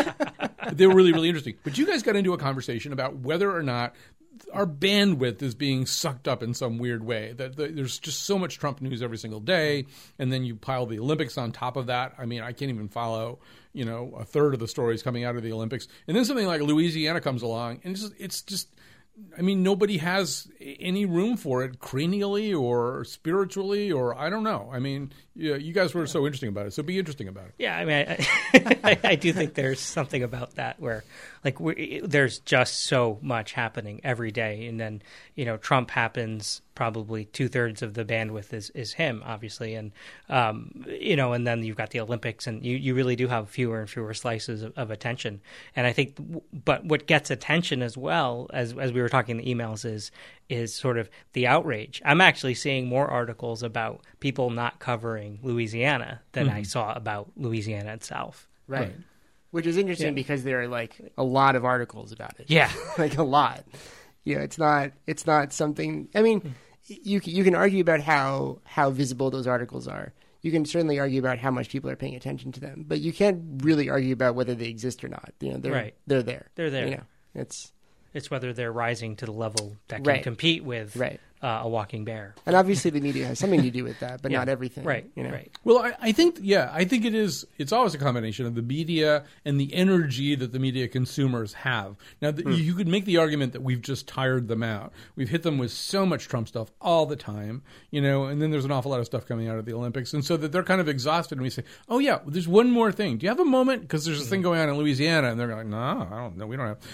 they were really, really interesting. But you guys got into a conversation about whether or not our bandwidth is being sucked up in some weird way. That the, there's just so much Trump news every single day, and then you pile the Olympics on top of that. I mean, I can't even follow, you know, a third of the stories coming out of the Olympics. And then something like Louisiana comes along, and it's just, it's just I mean, nobody has any room for it cranially or spiritually, or I don't know. I mean, you, you guys were so interesting about it, so be interesting about it. Yeah, I mean, I, I, I do think there's something about that where, like, we, there's just so much happening every day, and then, you know, Trump happens, probably two thirds of the bandwidth is, is him, obviously, and um, you know, and then you've got the Olympics, and you, you really do have fewer and fewer slices of, of attention. And I think, but what gets attention as well, as as we were talking in the emails, is is sort of the outrage. I'm actually seeing more articles about people not covering Louisiana than mm-hmm. I saw about Louisiana itself. Right. Right. Which is interesting Yeah. because there are like a lot of articles about it. Yeah. Like a lot. You know, it's not it's not something. I mean, you c- you can argue about how how visible those articles are. You can certainly argue about how much people are paying attention to them, but you can't really argue about whether they exist or not. You know, they're Right. they're there. They're there. You know, it's It's whether they're rising to the level that can Right. compete with Right. uh, a walking bear. and obviously the media has something to do with that, but Yeah. not everything. Right. You know? Right. Well, I, I think, yeah, I think it is. It's always a combination of the media and the energy that the media consumers have. Now, the, Mm. you could make the argument that we've just tired them out. We've hit them with so much Trump stuff all the time, you know, and then there's an awful lot of stuff coming out of the Olympics, and so that they're kind of exhausted. And we say, "Oh yeah, there's one more thing. Do you have a moment? Because there's this thing going on in Louisiana," and they're like, "No, I don't know. We don't have."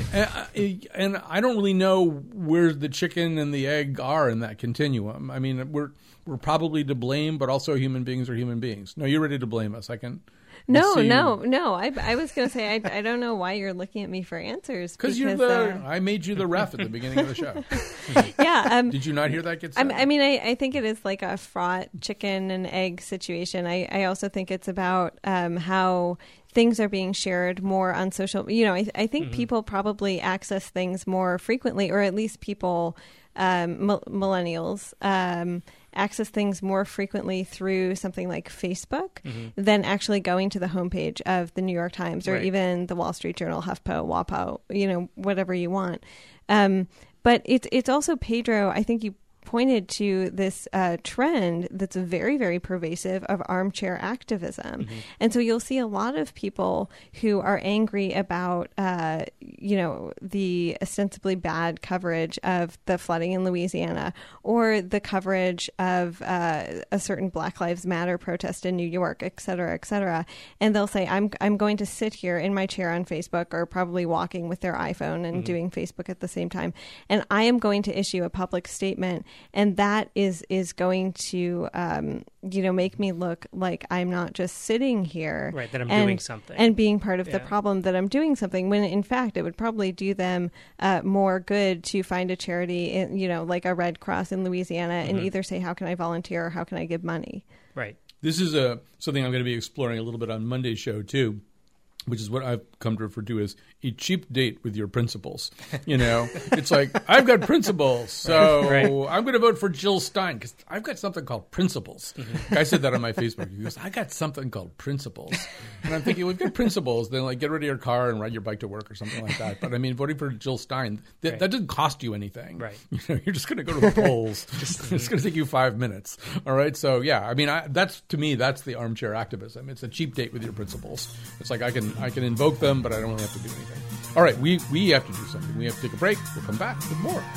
And, and I don't really know where the chicken and the egg are in that continuum. I mean, we're we're probably to blame, but also human beings are human beings. No, you're ready to blame us. I can. No, see no, no. I, I was going to say, I, I don't know why you're looking at me for answers. Because you're the. uh, I made you the ref at the beginning of the show. yeah. Um, Did you not hear that get said? I, I mean, I, I think it is like a fraught chicken and egg situation. I, I also think it's about um, how things are being shared more on social. You know, I, I think Mm-hmm. people probably access things more frequently, or at least people, um, mil- millennials, um, access things more frequently through something like Facebook Mm-hmm. than actually going to the homepage of the New York Times or Right. even the Wall Street Journal, HuffPo, WAPO, you know, whatever you want. Um, but it's it's also, Pedro, I think you pointed to this uh, trend that's very, very pervasive of armchair activism. Mm-hmm. And so you'll see a lot of people who are angry about, uh, you know, the ostensibly bad coverage of the flooding in Louisiana or the coverage of uh, a certain Black Lives Matter protest in New York, et cetera, et cetera. And they'll say, I'm, I'm going to sit here in my chair on Facebook, or probably walking with their iPhone and Mm-hmm. doing Facebook at the same time. And I am going to issue a public statement, and that is is going to um, you know, make me look like I'm not just sitting here, Right, that I'm and, doing something. and being part of the Yeah. problem, that I'm doing something, when in fact it would probably do them uh, more good to find a charity, in, you know, like a Red Cross in Louisiana, and Mm-hmm. either say, how can I volunteer or how can I give money? Right. This is a something I'm going to be exploring a little bit on Monday's show too, which is what I've come to refer to as a cheap date with your principles. You know, it's like, I've got principles, so Right. I'm going to vote for Jill Stein because I've got something called principles. Mm-hmm. I said that on my Facebook. He goes, I got something called principles. And I'm thinking, we've got principles. Then, like, get rid of your car and ride your bike to work or something like that. But I mean, voting for Jill Stein, that, Right. that doesn't cost you anything. Right. You know, you're just going to go to the polls. it's going to take you five minutes. All right. So yeah, I mean, I, that's to me, that's the armchair activism. It's a cheap date with your principles. It's like I can I can invoke them, but I don't really have to do anything. All right, we we have to do something. We have to take a break. We'll come back with more.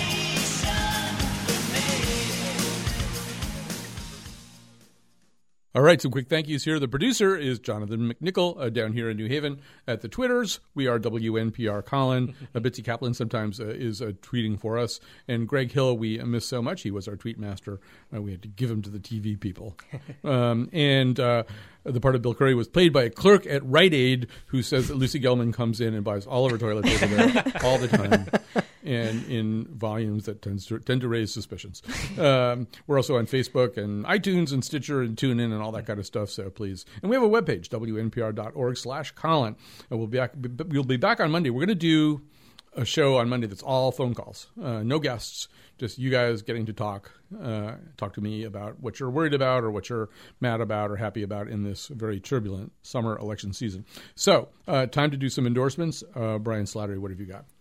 All All right, some quick thank yous here. The producer is Jonathan McNichol uh, down here in New Haven. At the Twitters, we are W N P R Colin. Uh, Bitsy Kaplan sometimes uh, is uh, tweeting for us. And Greg Hill, we miss so much. He was our tweet master. Uh, we had to give him to the T V people. um, and uh, the part of Bill Curry was played by a clerk at Rite Aid who says that Lucy Gelman comes in and buys all of her toilet paper there all the time. And in volumes that tends to, tend to raise suspicions. Um, we're also on Facebook and iTunes and Stitcher and TuneIn and all that kind of stuff, so please. And we have a webpage, W N P R dot org slash Colin. And we'll be back, we'll be back on Monday. We're going to do a show on Monday that's all phone calls. Uh, no guests, just you guys getting to talk, uh, talk to me about what you're worried about or what you're mad about or happy about in this very turbulent summer election season. So, uh, time to do some endorsements. Uh, Brian Slattery, what have you got?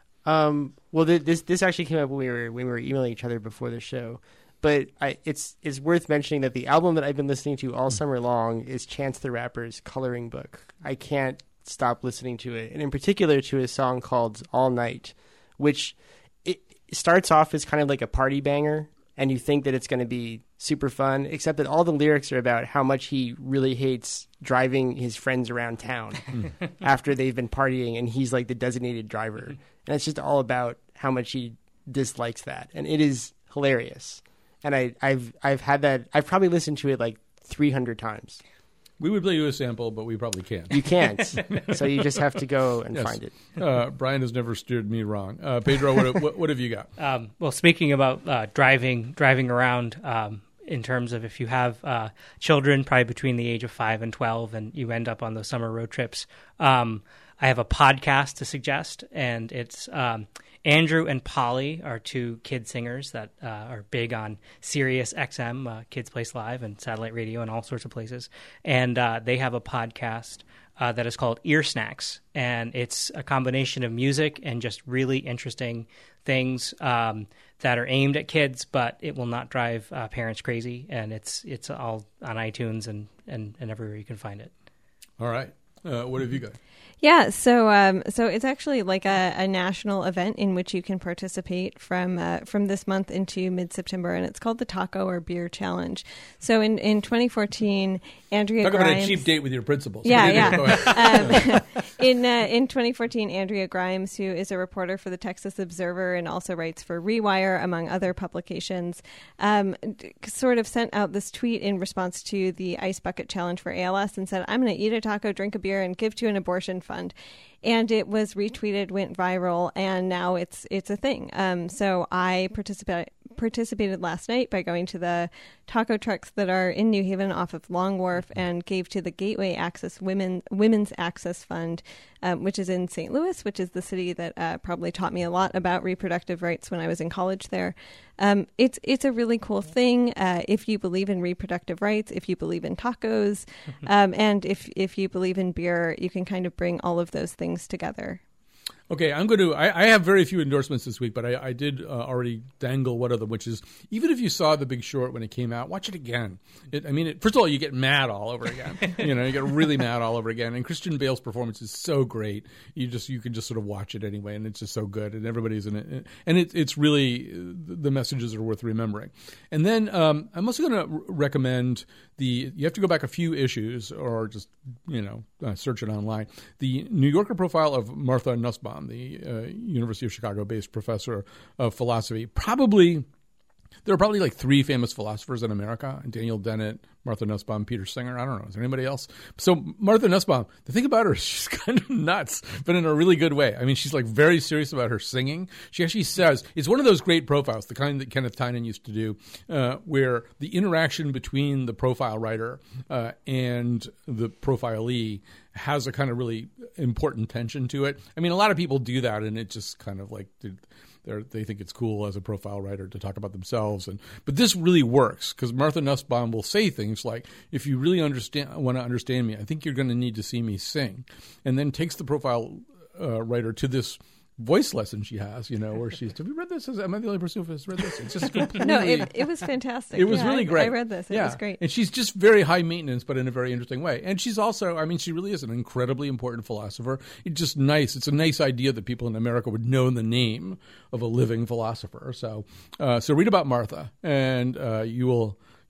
Um, well, th- this this actually came up when we were when we were emailing each other before the show, but I, it's it's worth mentioning that the album that I've been listening to all summer long is Chance the Rapper's Coloring Book. I can't stop listening to it, and in particular to a song called All Night, which it starts off as kind of like a party banger, and you think that it's going to be super fun, except that all the lyrics are about how much he really hates driving his friends around town after they've been partying, and he's like the designated driver. And it's just all about how much he dislikes that. And it is hilarious. And I, I've I've had that, I've probably listened to it like three hundred times. We would play you a sample, but we probably can't. You can't. So you just have to go and Yes. find it. Uh, Brian has never steered me wrong. Uh, Pedro, what, what, what have you got? Um, well, speaking about uh, driving driving around, um, in terms of if you have uh, children, probably between the age of five and twelve, and you end up on those summer road trips, um, I have a podcast to suggest, and it's um, Andrew and Polly are two kid singers that uh, are big on Sirius X M, uh, Kids Place Live, and satellite radio and all sorts of places. And uh, they have a podcast uh, that is called Ear Snacks, and it's a combination of music and just really interesting things um, that are aimed at kids, but it will not drive uh, parents crazy. And it's it's all on iTunes and, and, and everywhere you can find it. All right. Uh, what have you got? Yeah, so um, so it's actually like a, a national event in which you can participate from uh, from this month into mid-September, and it's called the Taco or Beer Challenge. So in, in twenty fourteen, Andrea Talk Grimes... about a cheap date with your principals. Yeah, What do you do? Go ahead. yeah. um, in uh, in twenty fourteen, Andrea Grimes, who is a reporter for the Texas Observer and also writes for Rewire, among other publications, um, d- sort of sent out this tweet in response to the Ice Bucket Challenge for A L S and said, "I'm going to eat a taco, drink a beer, and give to an abortion fund." And it was retweeted, went viral, and now it's it's a thing. Um, so I participa- participated last night by going to the taco trucks that are in New Haven off of Long Wharf and gave to the Gateway Access Women Women's Access Fund, um, which is in Saint Louis, which is the city that uh, probably taught me a lot about reproductive rights when I was in college there. Um, it's it's a really cool thing uh, if you believe in reproductive rights, if you believe in tacos, um, and if if you believe in beer, you can kind of bring all of those things together. Okay, I'm going to. I, I have very few endorsements this week, but I, I did uh, already dangle one of them, which is even if you saw The Big Short when it came out, watch it again. It, I mean, it, first of all, you get mad all over again. you know, you get really mad all over again. And Christian Bale's performance is so great. You just you can just sort of watch it anyway, and it's just so good, and everybody's in it, and it, it's really the messages are worth remembering. And then um, I'm also going to r- recommend the. You have to go back a few issues, or just you know uh, search it online. The New Yorker profile of Martha Nussbaum, the uh, University of Chicago-based professor of philosophy. Probably, there are probably like three famous philosophers in America: Daniel Dennett, Martha Nussbaum, Peter Singer. I don't know. Is there anybody else? So Martha Nussbaum, the thing about her is she's kind of nuts, but in a really good way. I mean, she's like very serious about her singing. She actually says, it's one of those great profiles, the kind that Kenneth Tynan used to do, uh, where the interaction between the profile writer uh, and the profilee has a kind of really important tension to it. I mean, a lot of people do that, and it just kind of like they they think it's cool as a profile writer to talk about themselves. And but this really works because Martha Nussbaum will say things like, "If you really understand want to understand me, I think you're going to need to see me sing," and then takes the profile uh, writer to this voice lesson she has, you know, where she's, have you read this? Am I the only person who has read this? It's just completely... No, it, it was fantastic. It was Yeah, really I- great. I read this. It yeah. was great. And she's just very high maintenance, but in a very interesting way. And she's also, I mean, she really is an incredibly important philosopher. It's just nice. It's a nice idea that people in America would know the name of a living philosopher. So, uh, so read about Martha, and uh, you will...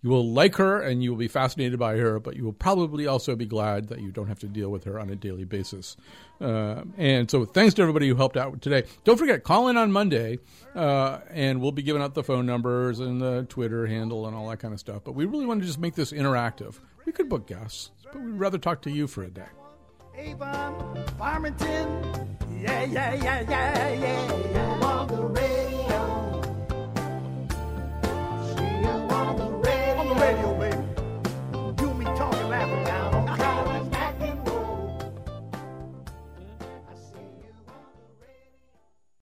You will like her and you will be fascinated by her, but you will probably also be glad that you don't have to deal with her on a daily basis. Uh, and so thanks to everybody who helped out today. Don't forget, call in on Monday, uh, and we'll be giving out the phone numbers and the Twitter handle and all that kind of stuff. But we really want to just make this interactive. We could book guests, but we'd rather talk to you for a day. Avon, Farmington, yeah, yeah, yeah, yeah, yeah.